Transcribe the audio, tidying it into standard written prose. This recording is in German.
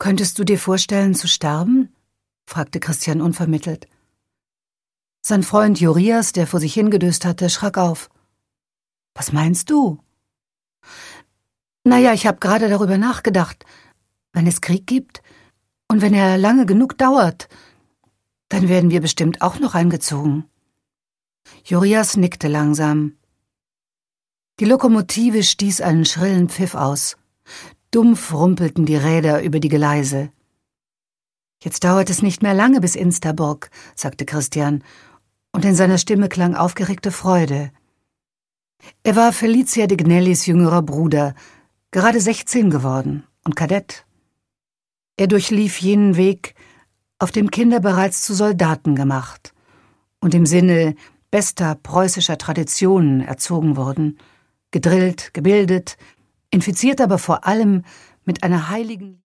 »Könntest du dir vorstellen, zu sterben?« fragte Christian unvermittelt. Sein Freund Jurias, der vor sich hingedöst hatte, schrak auf. »Was meinst du?« »Naja, ich habe gerade darüber nachgedacht. Wenn es Krieg gibt und wenn er lange genug dauert, dann werden wir bestimmt auch noch eingezogen.« Jurias nickte langsam. Die Lokomotive stieß einen schrillen Pfiff aus. Dumpf rumpelten die Räder über die Gleise. »Jetzt dauert es nicht mehr lange bis Insterburg«, sagte Christian, und in seiner Stimme klang aufgeregte Freude. Er war Felicia de Gnellis jüngerer Bruder, gerade 16 geworden und Kadett. Er durchlief jenen Weg, auf dem Kinder bereits zu Soldaten gemacht und im Sinne bester preußischer Traditionen erzogen wurden, gedrillt, gebildet, infiziert aber vor allem mit einer heiligen